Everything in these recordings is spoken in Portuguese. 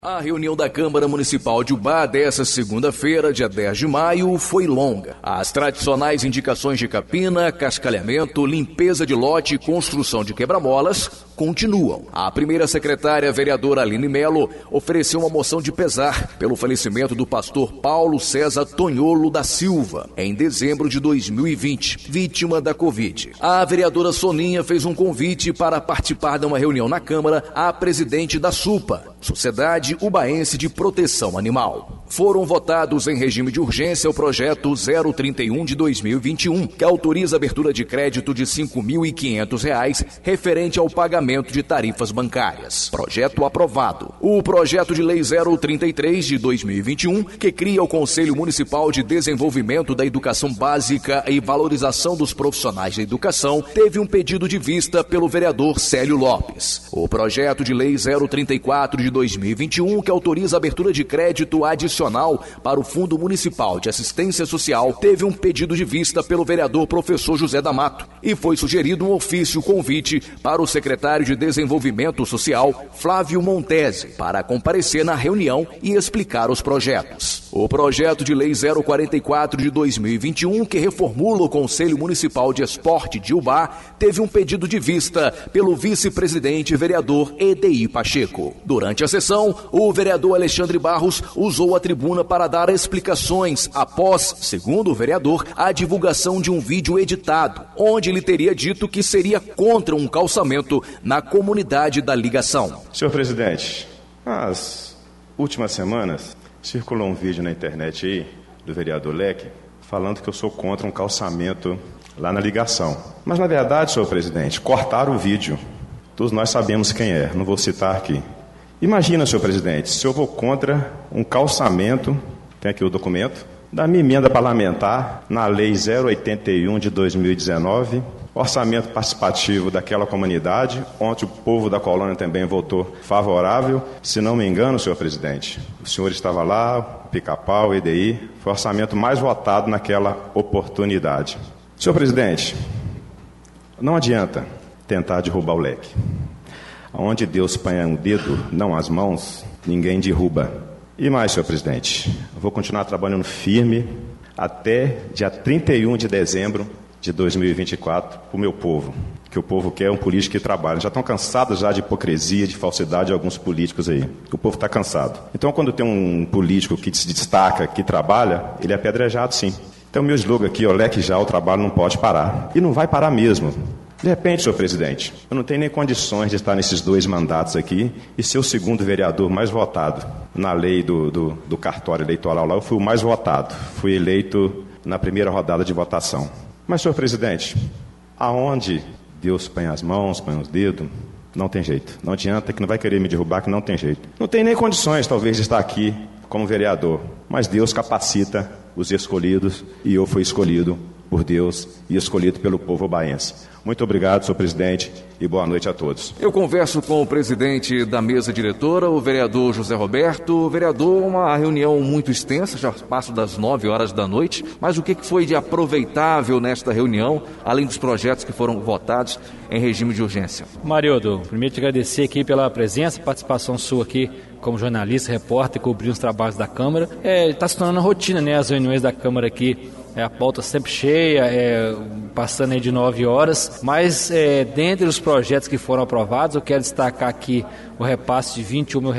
A reunião da Câmara Municipal de Ubá dessa segunda-feira, dia 10 de maio, foi longa. As tradicionais indicações de capina, cascalhamento, limpeza de lote e construção de quebra-molas continuam. A primeira secretária, a vereadora Aline Melo, ofereceu uma moção de pesar pelo falecimento do pastor Paulo César Tonholo da Silva, em dezembro de 2020, vítima da Covid. A vereadora Soninha fez um convite para participar de uma reunião na Câmara à presidente da SUPA, Sociedade Ubaense de Proteção Animal. Foram votados em regime de urgência o projeto 031 de 2021, que autoriza a abertura de crédito de R$ 5.500 referente ao pagamento de tarifas bancárias. Projeto aprovado. O projeto de lei 033 de 2021, que cria o Conselho Municipal de Desenvolvimento da Educação Básica e Valorização dos Profissionais da Educação, teve um pedido de vista pelo vereador Célio Lopes. O projeto de lei 034 de 2021, que autoriza a abertura de crédito adicional para o Fundo Municipal de Assistência Social, teve um pedido de vista pelo vereador professor José D'Amato e foi sugerido um ofício convite para o secretário de Desenvolvimento Social, Flávio Montese, para comparecer na reunião e explicar os projetos. O projeto de lei 044 de 2021, que reformula o Conselho Municipal de Esporte de Ubá, teve um pedido de vista pelo vice-presidente vereador Edeir Pacheco. Durante a sessão, o vereador Alexandre Barros usou a tribuna para dar explicações após, segundo o vereador, a divulgação de um vídeo editado, onde ele teria dito que seria contra um calçamento na comunidade da ligação. Senhor presidente, nas últimas semanas circulou um vídeo na internet aí do vereador Leque falando que eu sou contra um calçamento lá na ligação. Mas na verdade, senhor presidente, cortaram o vídeo. Todos nós sabemos quem é, não vou citar aqui. Imagina, senhor presidente, se eu vou contra um calçamento, tem aqui o documento, da minha emenda parlamentar na lei 081 de 2019, orçamento participativo daquela comunidade, onde o povo da colônia também votou favorável. Se não me engano, senhor presidente, o senhor estava lá, o Pica-Pau, o Edeir, foi o orçamento mais votado naquela oportunidade. Senhor presidente, não adianta tentar derrubar o Leque. Onde Deus põe um dedo, não as mãos, ninguém derruba. E mais, senhor presidente, eu vou continuar trabalhando firme até dia 31 de dezembro de 2024 para o meu povo, que o povo quer um político que trabalhe. Já estão cansados já de hipocrisia, de falsidade de alguns políticos aí. O povo está cansado. Então, quando tem um político que se destaca, que trabalha, ele é apedrejado, sim. Então, meu slogan aqui, o Leque já, o trabalho não pode parar. E não vai parar mesmo. De repente, senhor presidente, eu não tenho nem condições de estar nesses 2 mandatos aqui e ser o segundo vereador mais votado na lei do cartório eleitoral lá. Eu fui o mais votado, fui eleito na primeira rodada de votação. Mas, senhor presidente, aonde Deus põe as mãos, põe os dedos, não tem jeito. Não adianta, que não vai querer me derrubar, que não tem jeito. Não tem nem condições, talvez, de estar aqui como vereador, mas Deus capacita os escolhidos e eu fui escolhido por Deus e escolhido pelo povo ubaense. Muito obrigado, senhor presidente, e boa noite a todos. Eu converso com o presidente da mesa diretora, o vereador José Roberto. Vereador, uma reunião muito extensa, já passo das 9 horas da noite, mas o que foi de aproveitável nesta reunião, além dos projetos que foram votados em regime de urgência? Marildo, primeiro te agradecer aqui pela presença, participação sua aqui como jornalista, repórter, cobrir os trabalhos da Câmara. Está se tornando rotina, né, as reuniões da Câmara aqui. A pauta sempre cheia, passando aí de 9 horas, mas dentre os projetos que foram aprovados, eu quero destacar aqui o repasse de R$21 mil,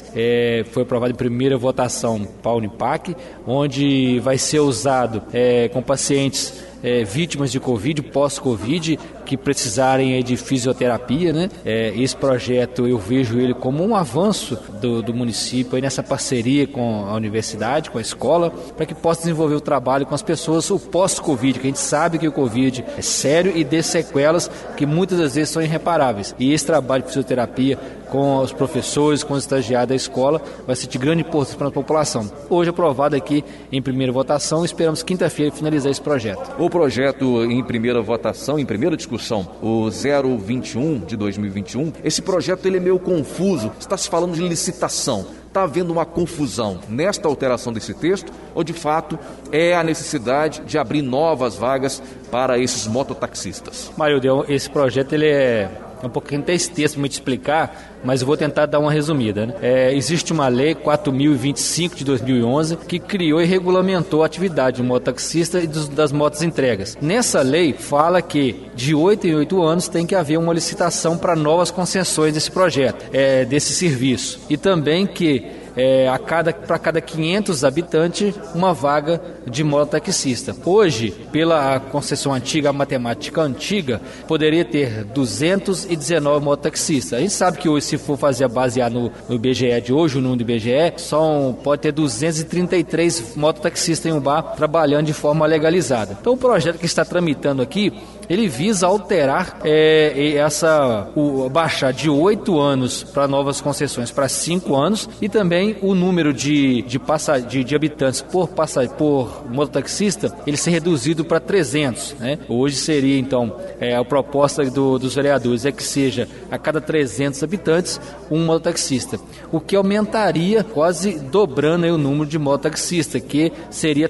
foi aprovado em primeira votação para a Unipac, onde vai ser usado com pacientes vítimas de Covid, pós-Covid, que precisarem de fisioterapia, né? Esse projeto eu vejo ele como um avanço do município aí nessa parceria com a universidade, com a escola, para que possa desenvolver o trabalho com as pessoas, o pós-Covid, que a gente sabe que o Covid é sério e dê sequelas que muitas das vezes são irreparáveis. E esse trabalho de fisioterapia com os professores, com os estagiários da escola, vai ser de grande importância para a população. Hoje aprovado aqui em primeira votação, esperamos quinta-feira finalizar esse projeto. O projeto em primeira votação, em primeira discussão, o 021 de 2021, esse projeto ele é meio confuso, está se falando de licitação. Está havendo uma confusão nesta alteração desse texto ou, de fato, é a necessidade de abrir novas vagas para esses mototaxistas? Marildo, esse projeto ele é é um pouquinho até extenso para me explicar, mas eu vou tentar dar uma resumida, né? Existe uma lei 4.025 de 2011 que criou e regulamentou a atividade do mototaxista e das motos entregas. Nessa lei fala que de 8 em 8 anos tem que haver uma licitação para novas concessões desse projeto, desse serviço. E também que para cada 500 habitantes, uma vaga de mototaxista. Hoje, pela concessão antiga, a matemática antiga, poderia ter 219 mototaxistas. A gente sabe que hoje, se for fazer basear no IBGE de hoje, o número do IBGE, pode ter 233 mototaxistas em um bar trabalhando de forma legalizada. Então, o projeto que está tramitando aqui, ele visa alterar baixar de 8 anos para novas concessões para 5 anos e também o número de habitantes por mototaxista ele ser reduzido para 300, né? Hoje seria então a proposta dos vereadores é que seja a cada 300 habitantes um mototaxista, o que aumentaria quase dobrando aí o número de mototaxistas, que seria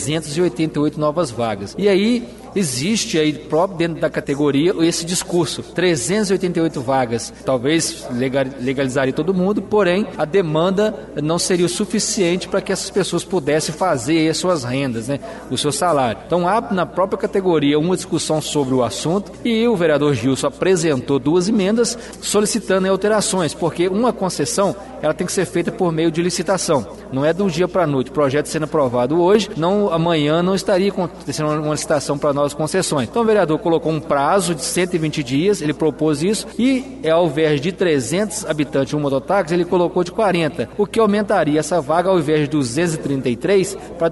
388 novas vagas. E aí existe aí próprio dentro da categoria esse discurso, 388 vagas, talvez legalizaria todo mundo, porém a demanda não seria o suficiente para que essas pessoas pudessem fazer as suas rendas, né, o seu salário. Então há na própria categoria uma discussão sobre o assunto e o vereador Gilson apresentou 2 emendas solicitando alterações, porque uma concessão ela tem que ser feita por meio de licitação, não é do dia para a noite. O projeto sendo aprovado hoje, amanhã não estaria acontecendo uma licitação para novas concessões. Então o vereador colocou um prazo de 120 dias, ele propôs isso, e ao invés de 300 habitantes um mototáxi, ele colocou de 40, o que aumentaria essa vaga ao invés de 233 para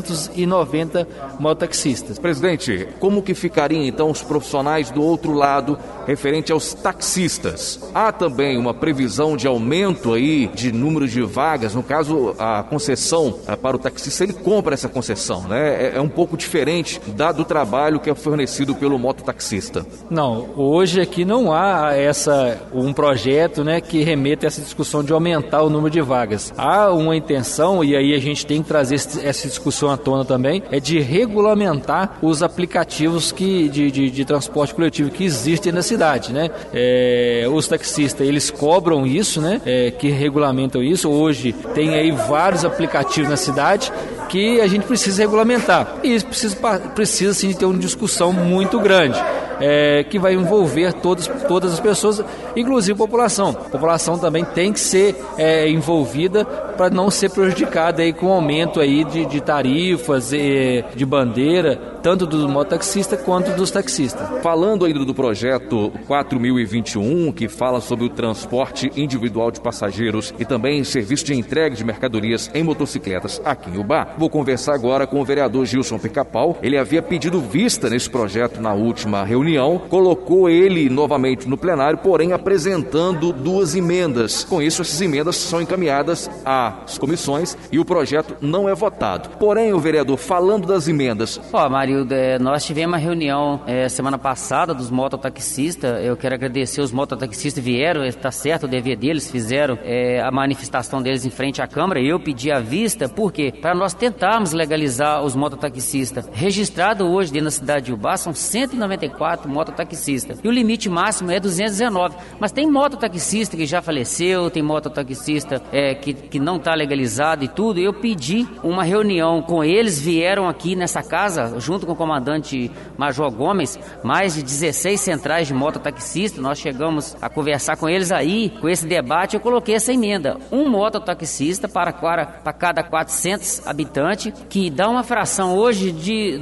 290 mototaxistas. Presidente, como que ficariam então os profissionais do outro lado referente aos taxistas? Há também uma previsão de aumento aí de número de vagas, no caso a concessão para o taxista, ele compra essa concessão, né? É um pouco diferente do trabalho que é fornecido pelo mototaxista. Não, hoje aqui não há um projeto, né, que remeta a essa discussão de aumentar o número de vagas. Há uma intenção, e aí a gente tem que trazer essa discussão à tona também, é de regulamentar os aplicativos de transporte coletivo que existem na cidade, né? Os taxistas, eles cobram isso, né? Que regulamentam isso. Hoje tem aí vários aplicativos na cidade que a gente precisa regulamentar. E isso precisa sim ter uma discussão muito grande, que vai envolver todas as pessoas, inclusive a população. A população também tem que ser envolvida para não ser prejudicada aí com o aumento aí de tarifas, de bandeira, tanto do mototaxista quanto dos taxistas. Falando ainda do projeto 4.021, que fala sobre o transporte individual de passageiros e também serviço de entrega de mercadorias em motocicletas aqui em Ubá, vou conversar agora com o vereador Gilson Pica-Pau. Ele havia pedido vista nesse projeto na última reunião, colocou ele novamente no plenário, porém apresentando 2 emendas. Com isso, essas emendas são encaminhadas às comissões e o projeto não é votado. Porém, o vereador, falando das emendas... Marildo, nós tivemos uma reunião semana passada dos mototaxistas. Eu quero agradecer os mototaxistas que vieram, está certo, o dever deles, fizeram a manifestação deles em frente à Câmara. Eu pedi a vista, por quê? Para nós tentarmos legalizar os mototaxistas. Registrado hoje dentro da cidade de Ubá são 194 mototaxistas e o limite máximo é 219. Mas tem mototaxista que já faleceu, tem mototaxista que não está legalizado e tudo. Eu pedi uma reunião com eles, vieram aqui nessa casa, junto com o comandante Major Gomes, mais de 16 centrais de mototaxistas. Nós chegamos a conversar com eles aí, com esse debate eu coloquei essa emenda, um mototaxista para cada 400 habitantes, que dá uma fração hoje de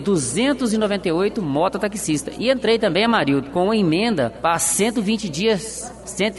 298 mototaxistas. E entrei também, Amarildo, com uma emenda para 120 dias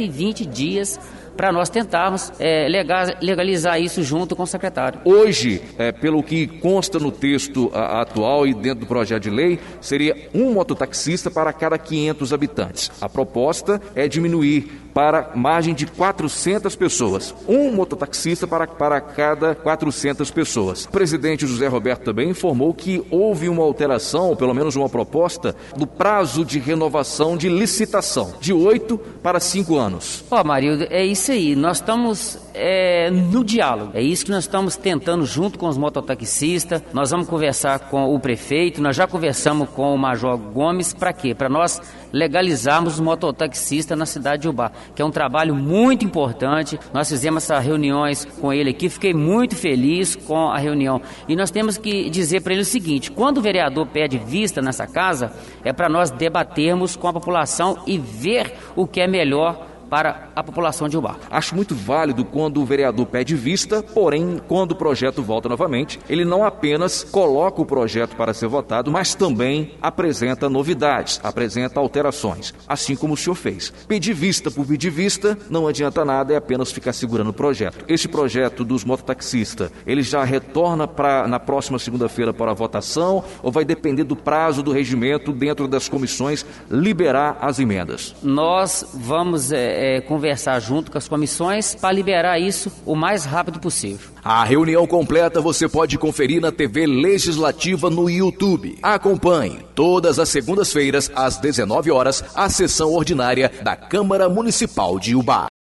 para nós tentarmos legalizar isso junto com o secretário. Hoje, pelo que consta no texto atual e dentro do projeto de lei, seria um mototaxista para cada 500 habitantes. A proposta é diminuir para margem de 400 pessoas. Um mototaxista para cada 400 pessoas. O presidente José Roberto também informou que houve uma alteração, pelo menos uma proposta, do prazo de renovação de licitação, de 8 para 5 anos. Marildo, é isso aí. Nós estamos no diálogo. É isso que nós estamos tentando junto com os mototaxistas. Nós vamos conversar com o prefeito, nós já conversamos com o Major Gomes. Para quê? Para nós legalizarmos os mototaxistas na cidade de Ubá, que é um trabalho muito importante. Nós fizemos essas reuniões com ele aqui, fiquei muito feliz com a reunião. E nós temos que dizer para ele o seguinte: quando o vereador pede vista nessa casa, é para nós debatermos com a população e ver o que é melhor para a população de Ubá. Acho muito válido quando o vereador pede vista, porém, quando o projeto volta novamente, ele não apenas coloca o projeto para ser votado, mas também apresenta novidades, apresenta alterações, assim como o senhor fez. Pedir vista por pedir vista não adianta nada, é apenas ficar segurando o projeto. Esse projeto dos mototaxistas, ele já retorna na próxima segunda-feira para a votação, ou vai depender do prazo do regimento dentro das comissões liberar as emendas? Nós vamos conversar junto com as comissões para liberar isso o mais rápido possível. A reunião completa você pode conferir na TV Legislativa no YouTube. Acompanhe todas as segundas-feiras às 19 horas a sessão ordinária da Câmara Municipal de Ubá.